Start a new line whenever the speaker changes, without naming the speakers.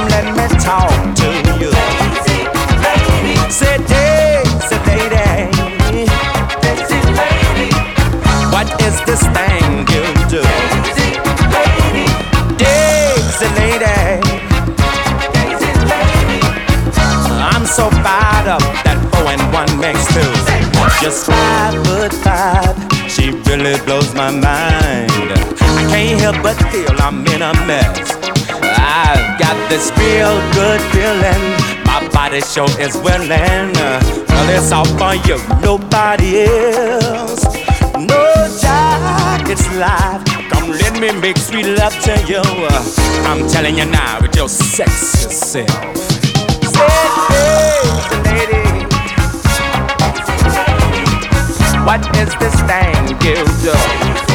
let me talk to you. Say, daisy lady, daisy lady, what is this thing you do? Daisy lady, daisy lady, I'm so fired up that 4 and 1 makes 2. Just 5'5", she really blows my mind. I can't help but feel I'm in a mess. I've got this real good feeling, my body sure is willing. Well, it's all for you, nobody else. No job, it's live. Come let me make sweet love to you. I'm telling you now with your sexy self. Say, hey, lady, what is this thing you do?